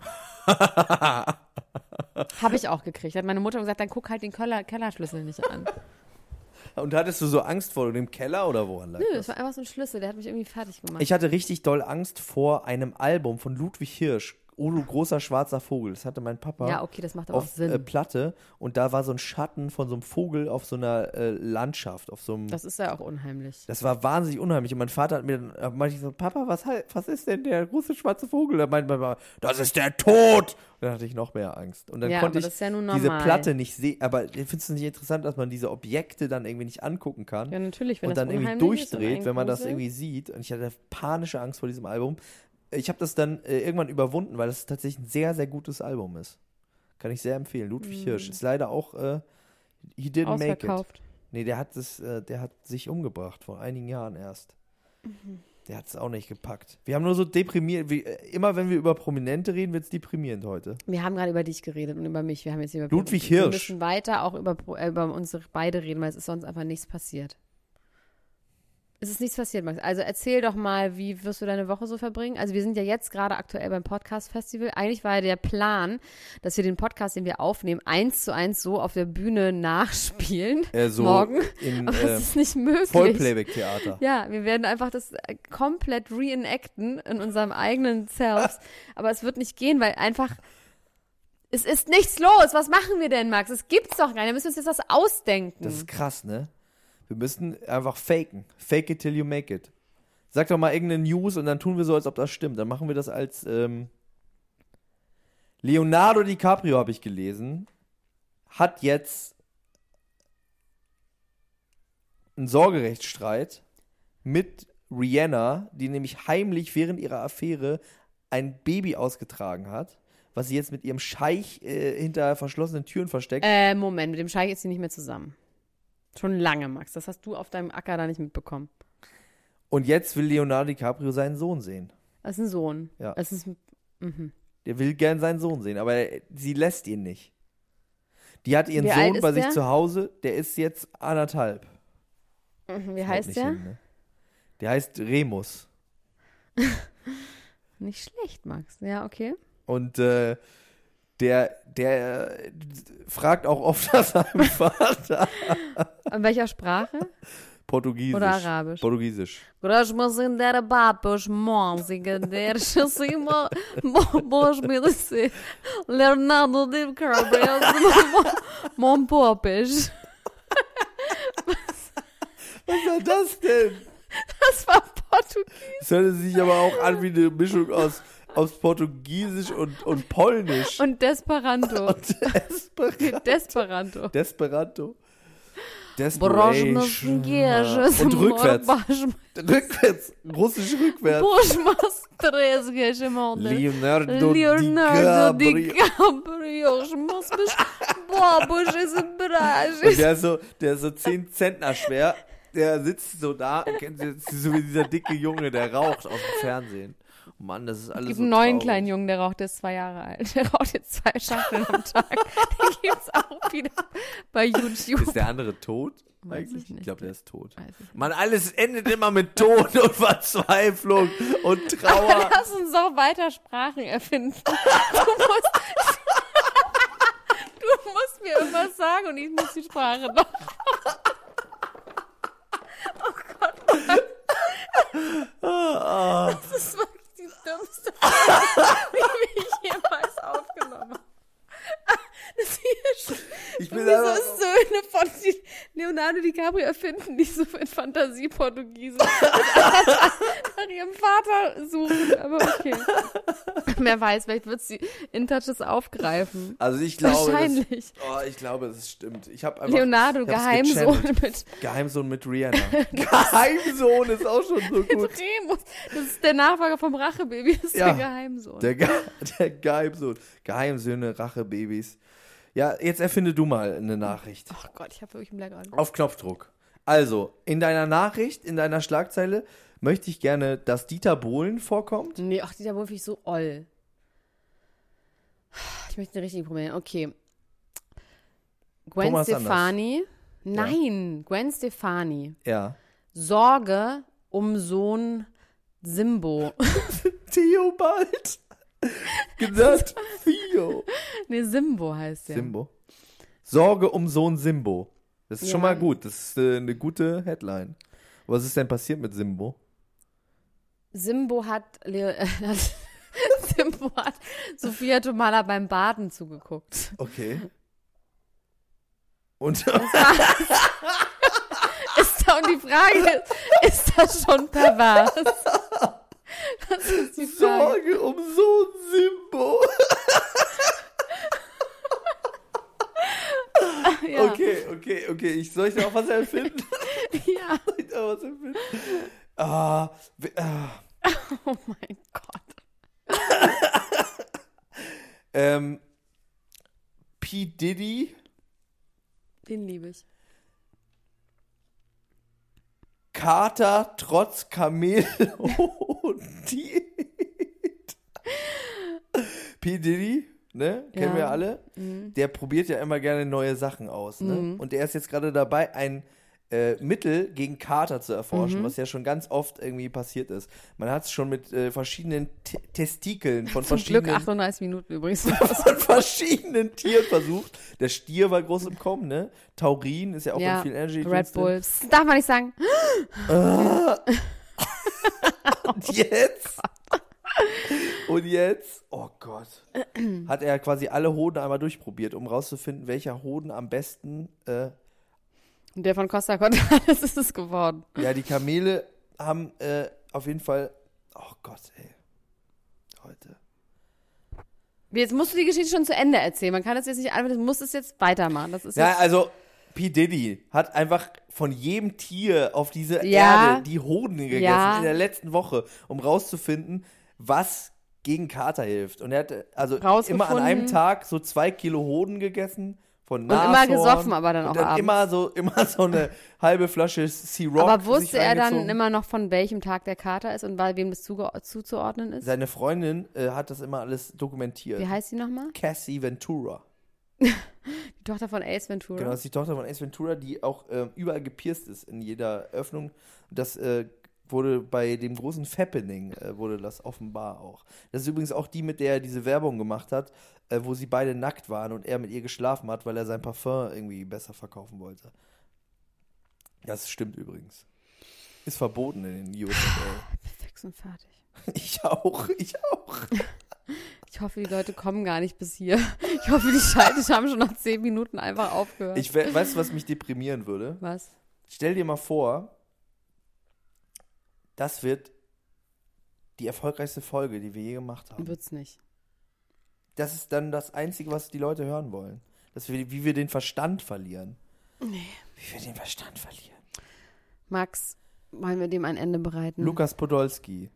Habe ich auch gekriegt. Hat meine Mutter gesagt, dann guck halt den Keller- Kellerschlüssel nicht an. Und hattest du so Angst vor dem Keller oder woran lag Nö, das? das war einfach so ein Schlüssel, der hat mich irgendwie fertig gemacht. Ich hatte richtig doll Angst vor einem Album von Ludwig Hirsch, Oh du großer schwarzer Vogel. Das hatte mein Papa ja, okay, das macht aber auch auf Sinn. äh, Platte und da war so ein Schatten von so einem Vogel auf so einer äh, Landschaft, auf so einem... Das ist ja auch unheimlich. Das war wahnsinnig unheimlich. Und mein Vater hat mir dann, äh, meinte ich so, Papa, was, hei- was ist denn der große schwarze Vogel? Da meinte mein Papa, das ist der Tod! Und dann hatte ich noch mehr Angst. Und dann Ja, konnte aber ich das ist ja nun diese normal. Platte nicht sehen. Aber findest du nicht interessant, dass man diese Objekte dann irgendwie nicht angucken kann? Ja, natürlich, wenn Und das dann irgendwie unheimlich ist und durchdreht, einen wenn man das gruselt. irgendwie sieht. Und ich hatte panische Angst vor diesem Album. Ich habe das dann äh, irgendwann überwunden, weil das tatsächlich ein sehr, sehr gutes Album ist. Kann ich sehr empfehlen. Ludwig Mm. Hirsch ist leider auch, äh, he didn't make it. Ausverkauft. Nee, der hat es, äh, der hat sich umgebracht, vor einigen Jahren erst. Mhm. Der hat es auch nicht gepackt. Wir haben nur so deprimiert, wie, äh, immer wenn wir über Prominente reden, wird es deprimierend heute. Wir haben gerade über dich geredet und über mich. Wir haben jetzt über Ludwig Wir Hirsch. müssen weiter auch über, Pro- äh, über unsere beide reden, weil es ist sonst einfach nichts passiert. Es ist nichts passiert, Max. Also erzähl doch mal, wie wirst du deine Woche so verbringen? Also wir sind ja jetzt gerade aktuell beim Podcast-Festival. Eigentlich war ja der Plan, dass wir den Podcast, den wir aufnehmen, eins zu eins so auf der Bühne nachspielen. Äh, so Morgen. in Aber äh, es ist nicht möglich. Vollplayback-Theater. Ja, wir werden einfach das äh, komplett reenacten in unserem eigenen Selves. Aber es wird nicht gehen, weil einfach es ist nichts los. Was machen wir denn, Max? Es gibt's doch gar nicht. Wir müssen uns jetzt was ausdenken. Das ist krass, ne? Wir müssen einfach faken. Fake it till you make it. Sag doch mal irgendeine News und dann tun wir so, als ob das stimmt. Dann machen wir das als ähm Leonardo DiCaprio, habe ich gelesen, hat jetzt einen Sorgerechtsstreit mit Rihanna, die nämlich heimlich während ihrer Affäre ein Baby ausgetragen hat, was sie jetzt mit ihrem Scheich äh, hinter verschlossenen Türen versteckt. äh, Moment, mit dem Scheich ist sie nicht mehr zusammen. Schon lange, Max. Das hast du auf deinem Acker da nicht mitbekommen. Und jetzt will Leonardo DiCaprio seinen Sohn sehen. Das ist ein Sohn. Ja. Das ist, mhm. Der will gern seinen Sohn sehen, aber er, sie lässt ihn nicht. Die hat ihren Wie alt Sohn ist bei sich der? zu Hause, der ist jetzt anderthalb. Mhm. Wie Haut heißt nicht der? hin, ne? Der heißt Remus. Nicht schlecht, Max. Ja, okay. Und äh, der, der äh, fragt auch oft nach seinem Vater. In welcher Sprache? Portugiesisch. Oder Arabisch? Portugiesisch. Grosmos in der Babos Monsiga der Schissima Bos Milice Leonardo DiCaprio Mon Popisch. Was war das denn? Das war Portugiesisch. Das hörte sich aber auch an wie eine Mischung aus, aus Portugiesisch und, und Polnisch. Und Desperanto. Und Desperanto. Desperanto. Desperanto. Broschnos Desperation. Gierges Und rückwärts. Rückwärts. Russisch rückwärts. Boschmas Tresgesche Monde. Leonardo, Leonardo DiCaprio. DiCaprio. Schmus bis Bobusch ist ein Und Brage. der ist so, der ist so zehn Zentner schwer. Der sitzt so da und kennt sich so wie dieser dicke Junge, der raucht aus dem Fernsehen. Oh Mann, das ist alles Es gibt so einen neuen traurig. kleinen Jungen, der raucht, der ist zwei Jahre alt. Der raucht jetzt zwei Schachteln am Tag. Den gibt's auch wieder bei YouTube. Ist der andere tot? Weiß Eigentlich? ich nicht. Ich glaube, der ist tot. Weiß ich nicht. Mann, alles endet immer mit Tod und Verzweiflung und Trauer. Lass uns doch weiter Sprachen erfinden. Du musst, du musst mir irgendwas sagen und ich muss die Sprache noch. Oh Gott. Das ist wirklich die dümmste Frage, die ich jemals aufgenommen habe. Das hier ist Ich bin wie so einfach- Söhne von die Leonardo DiCaprio erfinden, die so in Fantasie-Portugiesen nach ihrem Vater suchen. Aber okay. Wer weiß, vielleicht wird sie InTouch aufgreifen. Also ich glaube, Wahrscheinlich. Das, oh, ich glaube, das stimmt. Ich habe einfach Leonardo, ich hab's Geheimsohn gechannelt. mit Geheimsohn mit Rihanna. Geheimsohn ist auch schon so gut. Remus. Das ist der Nachfolger vom Rachebaby, das ist Ja. der Geheimsohn. Der, Ge der Geheimsohn. Geheimsöhne, Rachebabys. Ja, jetzt erfinde du mal eine Nachricht. Ach Gott, ich habe wirklich einen Blackout. Auf Knopfdruck. Also, in deiner Nachricht, in deiner Schlagzeile möchte ich gerne, dass Dieter Bohlen vorkommt. Nee, ach, Dieter Bohlen finde ich so oll. Ich möchte eine richtige probieren. Okay. Gwen Thomas Stefani. Nein, Gwen Stefani. Ja. Sorge um Sohn Simbo. Theobald. Genannt Theo. Nee, Simbo heißt der. Simbo. Sorge um Sohn Simbo. Das ist Ja. schon mal gut. Das ist äh, eine gute Headline. Was ist denn passiert mit Simbo? Simbo hat, Leo, äh, hat Simbo hat Sophia Tomala beim Baden zugeguckt. Okay. Und Ist da, und die Frage ist, ist das schon pervers? Das ist die Frage. Sorge um Sohn Simbo. Ja. Okay, okay, okay. Ich, soll ich da auch was erfinden? Ja. Soll ich da was erfinden? Ah, we- ah. Oh mein Gott. Ähm, P. Diddy, Den liebe ich. Kater trotz Kamel und Diät. P. Diddy, ne? Kennen Ja. wir alle. Mhm. Der probiert ja immer gerne neue Sachen aus, ne? Mhm. Und der ist jetzt gerade dabei, ein äh, Mittel gegen Kater zu erforschen, Mhm. was ja schon ganz oft irgendwie passiert ist. Man hat es schon mit äh, verschiedenen T Testikeln von Zum verschiedenen Glück achtunddreißig Minuten übrigens. von verschiedenen Tieren versucht. Der Stier war groß im Kommen, ne? Taurin ist ja auch Ja, in vielen Energy Red Drinks drin. Bull. Das darf man nicht sagen. Und jetzt? Und jetzt? Oh Gott. Hat er quasi alle Hoden einmal durchprobiert, um rauszufinden, welcher Hoden am besten. Äh, Und der von Costa Cordalis ist es geworden. ja, die Kamele haben äh, auf jeden Fall. Oh Gott, ey. Heute. Jetzt musst du die Geschichte schon zu Ende erzählen. Man kann das jetzt nicht einfach, du musst es jetzt weitermachen. Das ist Ja, jetzt, also P. Diddy hat einfach von jedem Tier auf dieser Ja. Erde die Hoden gegessen Ja. in der letzten Woche, um rauszufinden, was gegen Kater hilft. Und er hat also Rausgefunden. immer an einem Tag so zwei Kilo Hoden gegessen von Und Nashorn. immer gesoffen, aber dann und auch dann abends. immer so immer so eine halbe Flasche C-Rock. aber sich wusste er dann reingezogen. immer noch, von welchem Tag der Kater ist und bei wem das zuge- zuzuordnen ist? Seine Freundin äh, hat das immer alles dokumentiert. Wie heißt sie nochmal? Cassie Ventura. Die Tochter von Ace Ventura. Genau, das ist die Tochter von Ace Ventura, die auch äh, überall gepierst ist in jeder Öffnung. Das äh, wurde bei dem großen Fappening, äh, wurde das offenbar auch. Das ist übrigens auch die, mit der er diese Werbung gemacht hat, äh, wo sie beide nackt waren und er mit ihr geschlafen hat, weil er sein Parfum irgendwie besser verkaufen wollte. Das stimmt übrigens. Ist verboten in den U S A. Fix und fertig. Ich auch, ich auch. Ich hoffe, die Leute kommen gar nicht bis hier. Ich hoffe, die Schalter haben schon nach zehn Minuten einfach aufgehört. Ich we- weißt du, was mich deprimieren würde? Was? Stell dir mal vor, das wird die erfolgreichste Folge, die wir je gemacht haben. Wird's nicht. Das ist dann das Einzige, was die Leute hören wollen. Dass wir, wie wir den Verstand verlieren. Nee. Wie wir den Verstand verlieren. Max, wollen wir dem ein Ende bereiten? Lukas Podolski.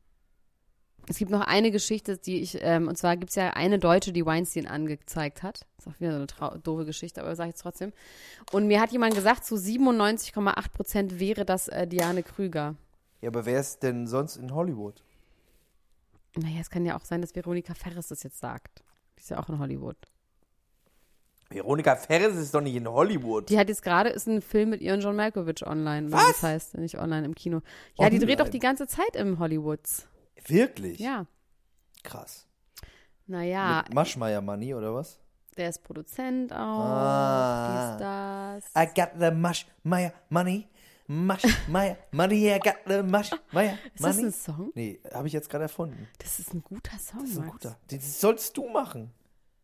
Es gibt noch eine Geschichte, die ich, ähm, und zwar gibt es ja eine Deutsche, die Weinstein angezeigt hat. Ist auch wieder so eine trau- doofe Geschichte, aber sage ich jetzt trotzdem. Und mir hat jemand gesagt, zu siebenundneunzig Komma acht Prozent wäre das äh, Diane Krüger. Ja, aber wer ist denn sonst in Hollywood? Naja, es kann ja auch sein, dass Veronika Ferres das jetzt sagt. Die ist ja auch in Hollywood. Veronika Ferres ist doch nicht in Hollywood. Die hat jetzt gerade, ist ein Film mit ihr und John Malkovich online. Was? Das heißt, nicht online, im Kino. Ja, Online? die dreht doch die ganze Zeit im Hollywoods. Wirklich? Ja. Krass. Naja, Mit Maschmeyer Money oder was? der ist Produzent auch. Ah. Dies, das. I got the Maschmeyer Money. Maschmeyer Money, I got the Maschmeyer Ist das Money. ein Song? Nee, habe ich jetzt gerade erfunden. Das ist ein guter Song, Das ist ein Max. guter. Das sollst du machen.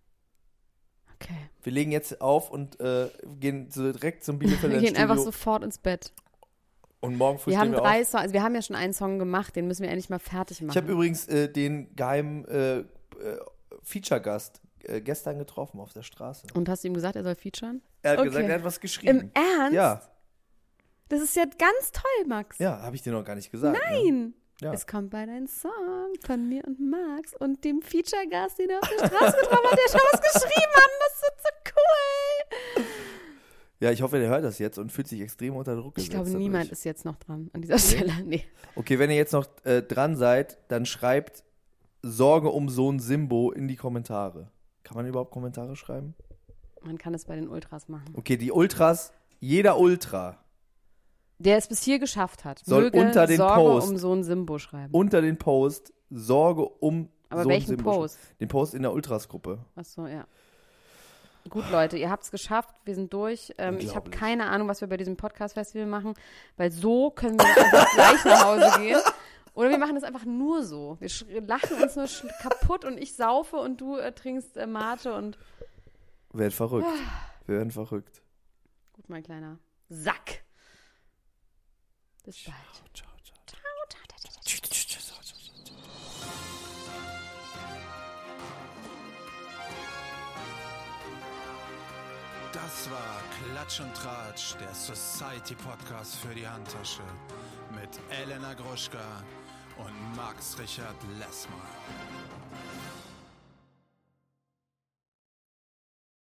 Okay. Wir legen jetzt auf und äh, gehen so direkt zum Bielefelder Wir gehen Studio. einfach sofort ins Bett. Und morgen früh Wir haben stehen wir drei auf. Songs, also wir haben ja schon einen Song gemacht, den müssen wir endlich mal fertig machen. Ich habe übrigens äh, den geheimen äh, äh, Feature-Gast äh, gestern getroffen auf der Straße. Und hast du ihm gesagt, er soll featuren? Er hat Okay. gesagt, er hat was geschrieben. Im Ernst? Ja, Das ist ja ganz toll, Max. ja, habe ich dir noch gar nicht gesagt. Ne? Nein. Ja. Es kommt bald ein Song von mir und Max und dem Feature-Gast, den er auf der Straße getroffen hat, der schon was geschrieben hat. Das wird so cool. Ja, ich hoffe, der hört das jetzt und fühlt sich extrem unter Druck Ich gesetzt. glaube, dadurch. niemand ist jetzt noch dran an dieser Stelle. Nee. Okay, wenn ihr jetzt noch äh, dran seid, dann schreibt Sorge um Sohn Simbo in die Kommentare. Kann man überhaupt Kommentare schreiben? Man kann es bei den Ultras machen. Okay, die Ultras, jeder Ultra Der es bis hier geschafft hat, Soll möge unter den Sorge Post um so ein Simbo schreiben. unter den Post Sorge um Aber Sohn welchen Simbo Post? schreiben. Den Post in der Ultras-Gruppe. Achso, ja. Gut, Leute, ihr habt es geschafft. Wir sind durch. Ähm, ich habe Unglaublich. keine Ahnung, was wir bei diesem Podcast-Festival machen, weil so können wir einfach gleich nach Hause gehen. Oder wir machen das einfach nur so. Wir sch- lachen uns nur sch- kaputt und ich saufe und du äh, trinkst äh, Mate und Wir werden verrückt. Wir werden verrückt. gut, mein kleiner Sack. Bis bald. Ciao, ciao, ciao. Das war Klatsch und Tratsch, der Society Podcast für die Handtasche mit Elena Gruschka und Max Richard Lessmann.